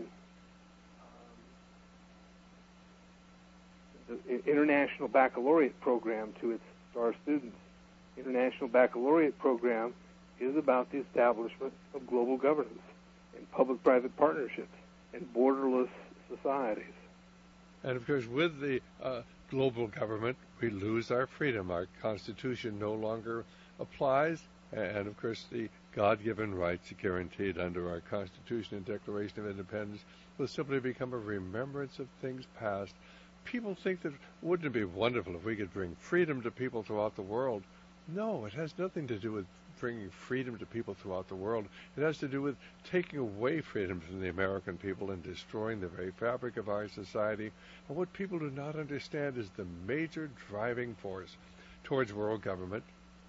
International Baccalaureate program to its star students. International Baccalaureate program is about the establishment of global governance and public-private partnerships and borderless societies. And, of course, with the global government, we lose our freedom. Our Constitution no longer applies. And, of course, the God-given rights guaranteed under our Constitution and Declaration of Independence will simply become a remembrance of things past. People think that, wouldn't it be wonderful if we could bring freedom to people throughout the world? No, it has nothing to do with bringing freedom to people throughout the world. It has to do with taking away freedom from the American people and destroying the very fabric of our society. And what people do not understand is the major driving force towards world government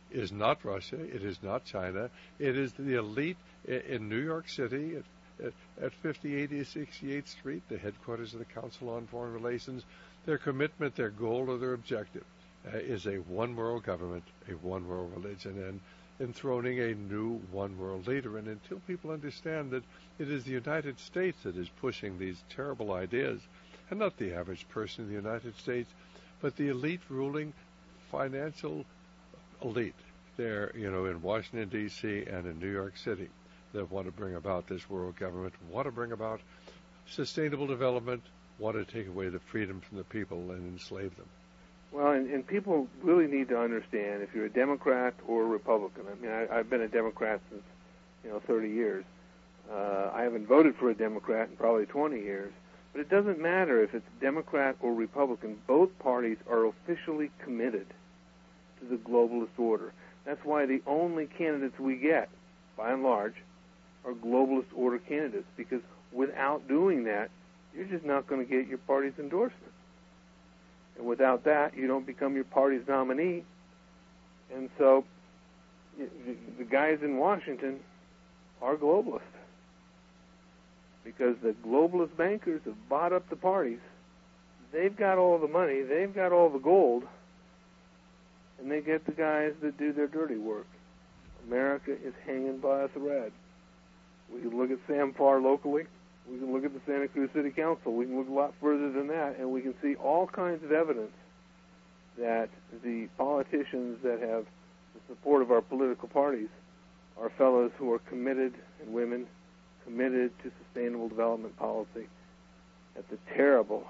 is not Russia. It is not China. It is the elite in New York City at 5080 68th Street, the headquarters of the Council on Foreign Relations. Their commitment, their goal, or their objective is a one-world government, a one-world religion, and enthroning a new one-world leader. And until people understand that it is the United States that is pushing these terrible ideas, and not the average person in the United States, but the elite ruling financial elite there, in Washington, D.C. and in New York City, that want to bring about this world government, want to bring about sustainable development, want to take away the freedom from the people and enslave them. Well, and people really need to understand, if you're a Democrat or a Republican. I mean, I've been a Democrat since 30 years. I haven't voted for a Democrat in probably 20 years. But it doesn't matter if it's Democrat or Republican. Both parties are officially committed to the globalist order. That's why the only candidates we get, by and large, are globalist order candidates, because without doing that, you're just not going to get your party's endorsement. And without that, you don't become your party's nominee. And so the guys in Washington are globalists, because the globalist bankers have bought up the parties. They've got all the money, they've got all the gold, and they get the guys that do their dirty work. America is hanging by a thread. We can look at SAMFAR locally. We can look at the Santa Cruz City Council. We can look a lot further than that, and we can see all kinds of evidence that the politicians that have the support of our political parties are fellows who are committed, and women committed to sustainable development policy at the terrible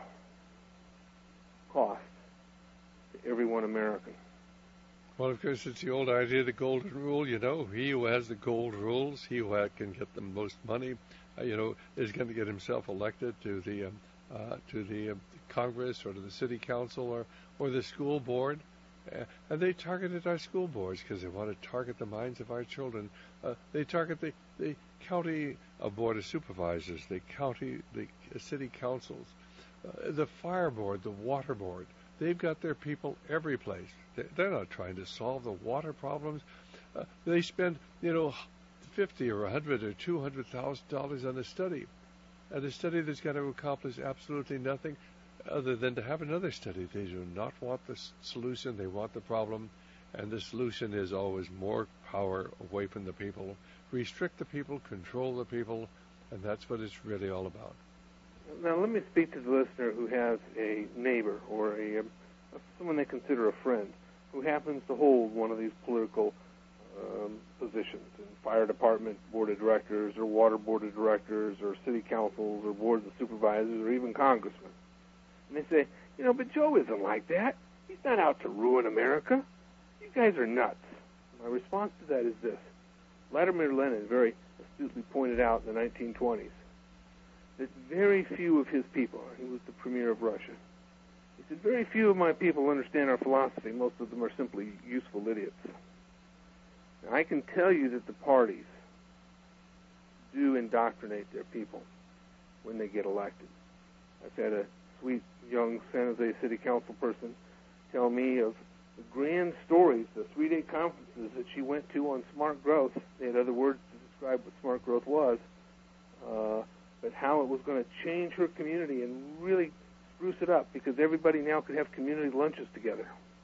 cost to every one American. Well, of course, it's the old idea, the golden rule. He who has the gold rules, he who can get the most money, is going to get himself elected to the Congress or to the City Council or the school board. And they targeted our school boards because they want to target the minds of our children. They target the county board of supervisors, the city councils, the fire board, the water board. They've got their people every place. They're not trying to solve the water problems. They spend, $50 or $100 or $200,000 on a study that's going to accomplish absolutely nothing other than to have another study. They do not want the solution; they want the problem, and the solution is always more power away from the people, restrict the people, control the people, and that's what it's really all about. Now, let me speak to the listener who has a neighbor or someone they consider a friend who happens to hold one of these political positions in fire department board of directors or water board of directors or city councils or boards of supervisors or even congressmen. And they say, but Joe isn't like that. He's not out to ruin America. You guys are nuts. My response to that is this. Vladimir Lenin very astutely pointed out in the 1920s that very few of his people, he was the premier of Russia, he said, very few of my people understand our philosophy. Most of them are simply useful idiots. Now, I can tell you that the parties do indoctrinate their people when they get elected. I've had a sweet young San Jose City Council person tell me of the grand stories, the 3-day conferences that she went to on smart growth. They had other words to describe what smart growth was, but how it was going to change her community and really spruce it up because everybody now could have community lunches together.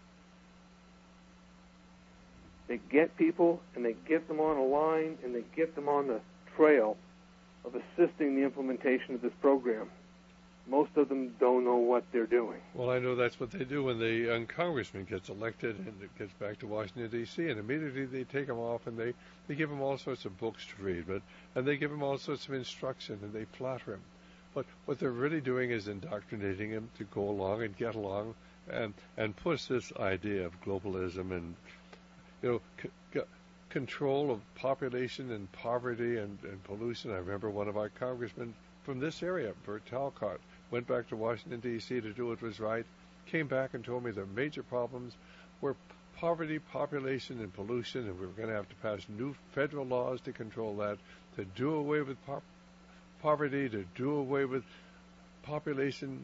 They get people, and they get them on a line, and they get them on the trail of assisting the implementation of this program. Most of them don't know what they're doing. Well, I know that's what they do when the young congressman gets elected and it gets back to Washington, D.C., and immediately they take him off and they give him all sorts of books to read, and they give him all sorts of instruction, and they flatter him. But what they're really doing is indoctrinating him to go along and get along and push this idea of globalism and control of population and poverty and pollution. I remember one of our congressmen from this area, Bert Talcott, went back to Washington, D.C. to do what was right, came back and told me the major problems were poverty, population, and pollution, and we were going to have to pass new federal laws to control that, to do away with poverty, to do away with population,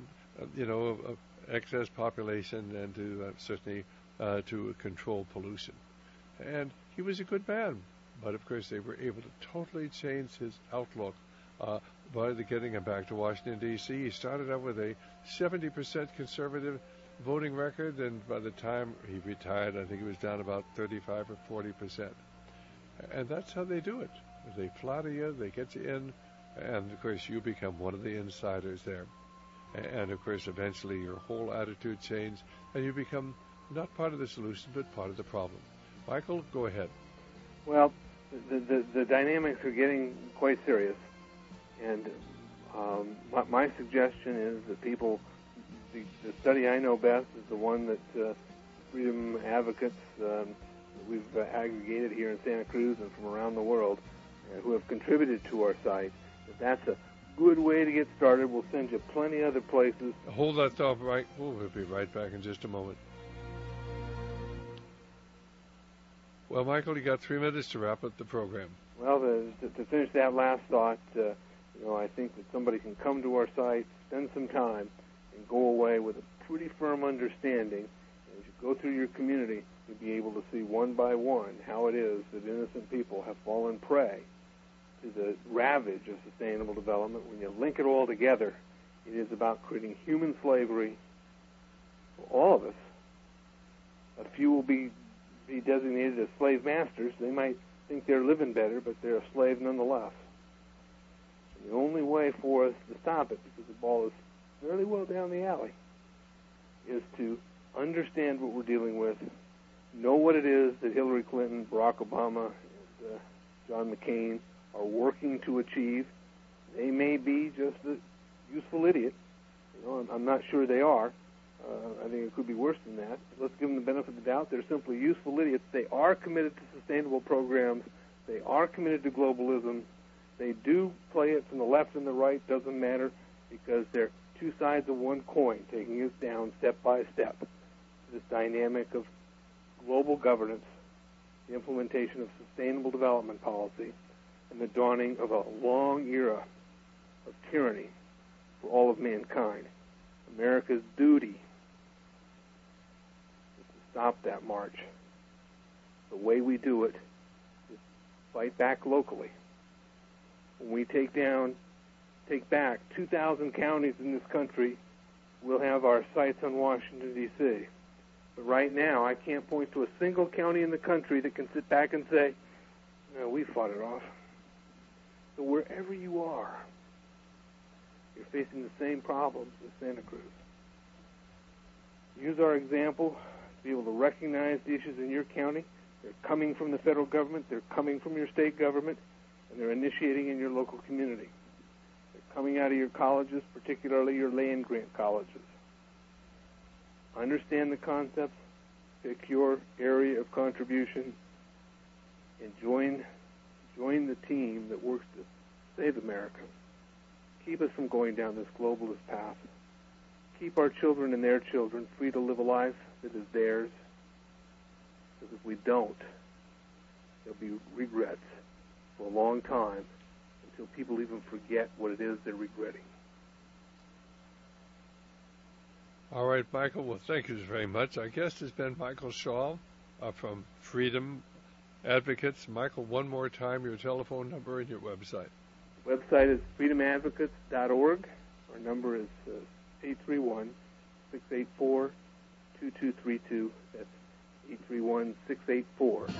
excess population, and to certainly to control pollution. and he was a good man. But of course, they were able to totally change his outlook by getting him back to Washington, D.C. He started out with a 70% conservative voting record, and by the time he retired, I think he was down about 35 or 40%. And that's how they do it. They flatter you, they get you in, and of course, you become one of the insiders there. And of course, eventually your whole attitude changes, and you become not part of the solution, but part of the problem. Michael, go ahead. Well, the dynamics are getting quite serious, and my suggestion is that people, the study I know best is the one that freedom advocates we've aggregated here in Santa Cruz and from around the world who have contributed to our site. That's a good way to get started. We'll send you plenty other places. Hold that thought, right? We'll be right back in just a moment. Well, Michael, you got 3 minutes to wrap up the program. Well, to finish that last thought, I think that somebody can come to our site, spend some time, and go away with a pretty firm understanding. And as you go through your community, you'll be able to see one by one how it is that innocent people have fallen prey to the ravage of sustainable development. When you link it all together, it is about creating human slavery for all of us. A few will be designated as slave masters. They might think they're living better, but they're a slave nonetheless. And the only way for us to stop it, because the ball is fairly well down the alley, is to understand what we're dealing with, know what it is that Hillary Clinton, Barack Obama, and John McCain are working to achieve. They may be just a useful idiot. I'm not sure they are. I think it could be worse than that. Let's give them the benefit of the doubt. They're simply useful idiots. They are committed to sustainable programs. They are committed to globalism. They do play it from the left and the right, doesn't matter, because they're two sides of one coin, taking us down step by step to this dynamic of global governance, the implementation of sustainable development policy, and the dawning of a long era of tyranny for all of mankind. America's duty is to stop that march. The way we do it is fight back locally. When we take back 2,000 counties in this country, we'll have our sights on Washington, D.C. But right now, I can't point to a single county in the country that can sit back and say, no, we fought it off. So wherever you are, you're facing the same problems as Santa Cruz. Use our example to be able to recognize the issues in your county. They're coming from the federal government, they're coming from your state government, and they're initiating in your local community. They're coming out of your colleges, particularly your land-grant colleges. Understand the concepts, pick your area of contribution, and join the team that works to save America. Keep us from going down this globalist path. Keep our children and their children free to live a life that is theirs. Because if we don't, there'll be regrets for a long time until people even forget what it is they're regretting. All right, Michael. Well, thank you very much. Our guest has been Michael Shaw from Freedom Advocates. Michael, one more time, your telephone number and your website. The website is freedomadvocates.org. Our number is 831-684-2232. That's 831-684-2232.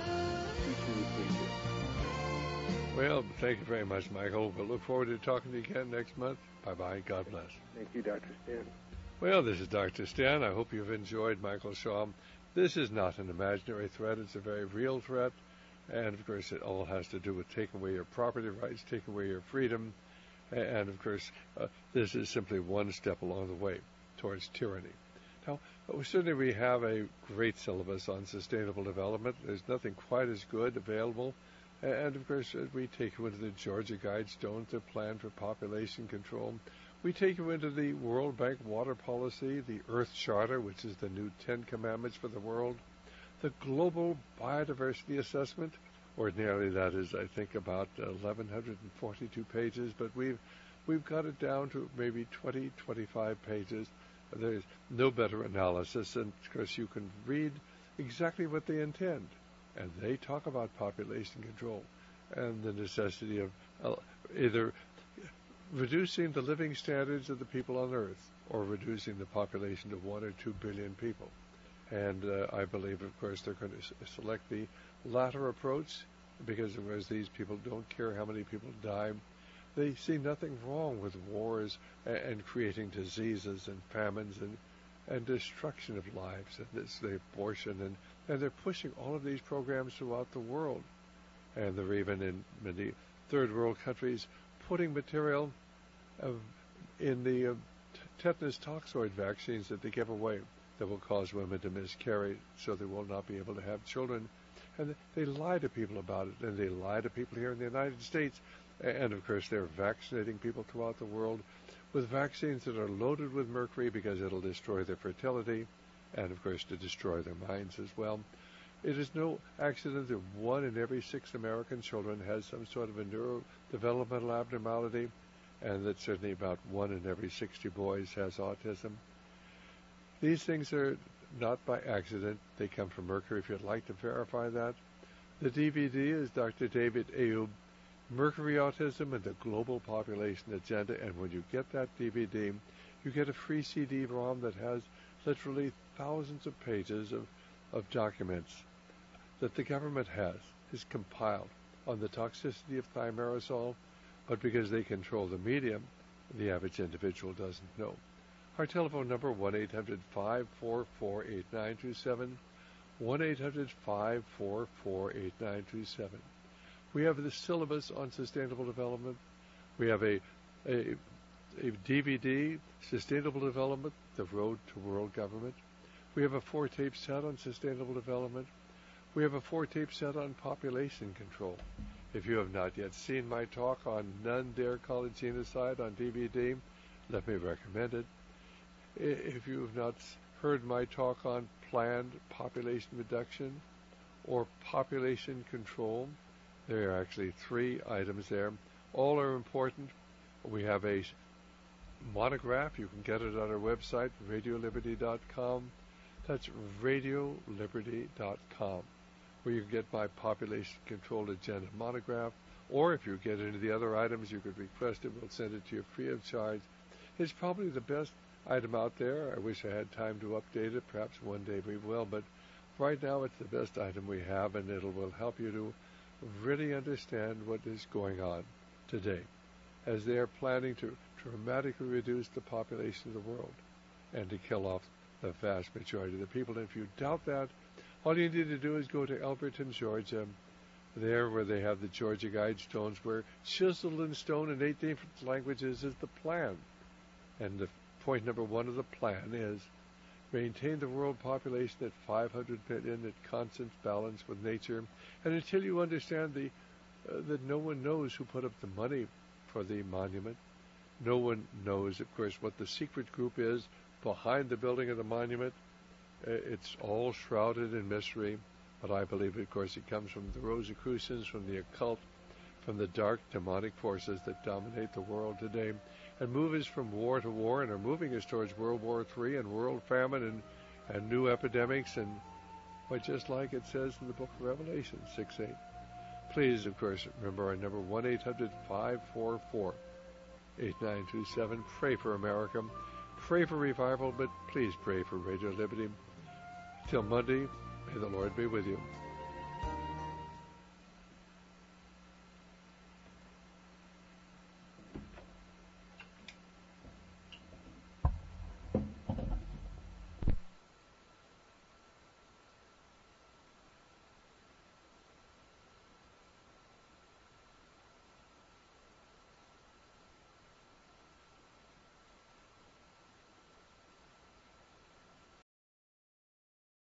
Well, thank you very much, Michael. We'll look forward to talking to you again next month. Bye-bye. God bless. Thank you, Dr. Stan. Well, this is Dr. Stan. I hope you've enjoyed Michael Shaw. This is not an imaginary threat. It's a very real threat. And, of course, it all has to do with taking away your property rights, taking away your freedom. And, of course, this is simply one step along the way towards tyranny. Now, certainly we have a great syllabus on sustainable development. There's nothing quite as good available. And, of course, we take you into the Georgia Guidestones, the Plan for Population Control. We take you into the World Bank Water Policy, the Earth Charter, which is the new 10 Commandments for the world, the Global Biodiversity Assessment. Ordinarily, that is, I think, about 1,142 pages, but we've got it down to maybe 20, 25 pages. There's no better analysis, and of course, you can read exactly what they intend. and they talk about population control and the necessity of either reducing the living standards of the people on Earth or reducing the population to 1 or 2 billion people. And I believe, of course, they're going to select the latter approach because whereas these people don't care how many people die, they see nothing wrong with wars and creating diseases and famines and destruction of lives, and it's the abortion, and they're pushing all of these programs throughout the world. And they're even in many third world countries putting material in the tetanus toxoid vaccines that they give away that will cause women to miscarry so they will not be able to have children. And they lie to people about it, and they lie to people here in the United States. And, of course, they're vaccinating people throughout the world with vaccines that are loaded with mercury because it'll destroy their fertility and, of course, to destroy their minds as well. It is no accident that 1 in every 6 American children has some sort of a neurodevelopmental abnormality, and that certainly about 1 in every 60 boys has autism. These things are not by accident. They come from mercury. If you'd like to verify that, the DVD is Dr. David Ayub, Mercury Autism and the Global Population Agenda, and when you get that DVD, you get a free CD-ROM that has literally thousands of pages of documents that the government is compiled on the toxicity of thimerosal, but because they control the medium, the average individual doesn't know. Our telephone number, 1-800-544-8927, 1-800-544-8927. We have the syllabus on sustainable development. We have a DVD, Sustainable Development, The Road to World Government. We have a 4-tape set on sustainable development. We have a 4-tape set on population control. If you have not yet seen my talk on None Dare Call It Genocide on DVD, let me recommend it. If you have not heard my talk on planned population reduction or population control, there are actually 3 items there. All are important. We have a monograph. You can get it on our website, radioliberty.com. That's radioliberty.com, where you can get my population control agenda monograph. Or if you get into the other items, you could request it. We'll send it to you free of charge. It's probably the best item out there. I wish I had time to update it. Perhaps one day we will. But right now, it's the best item we have, and it will help you to really understand what is going on today as they are planning to dramatically reduce the population of the world and to kill off the vast majority of the people. And if you doubt that, all you need to do is go to Elberton, Georgia, there where they have the Georgia Guidestones, where chiseled in stone in 8 different languages is the plan. And the point number 1 of the plan is maintain the world population at 500 million at constant balance with nature. And until you understand that no one knows who put up the money for the monument, no one knows, of course, what the secret group is behind the building of the monument. It's all shrouded in mystery, but I believe, of course, it comes from the Rosicrucians, from the occult, from the dark demonic forces that dominate the world today and move us from war to war and are moving us towards World War III and world famine and new epidemics, and but just like it says in the book of Revelation 6:8. Please, of course, remember our number, 1-800-544-8927. Pray for America. Pray for revival, but please pray for Radio Liberty. Till Monday, may the Lord be with you.